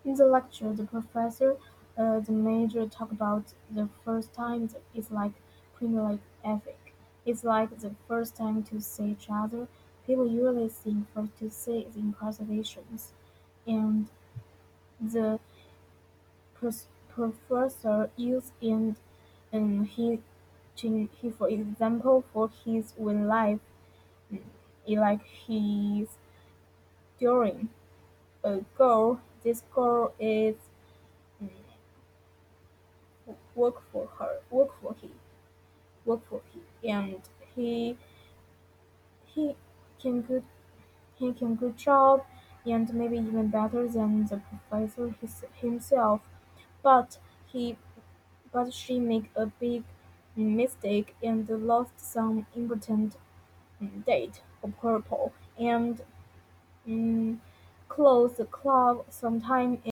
In the lecture, the major talk about the first time is like pretty epic. It's like the first time to see each other. People usually think first to see the incarcerations, and the professor used he for example for his own life, mm, like he's during a girl. This girl is mm, work for her, work for him, and he he can good he can good job, and maybe even better than the professor himself. But he but she make a big mistake and lost some important date or purple and mm, close the club sometime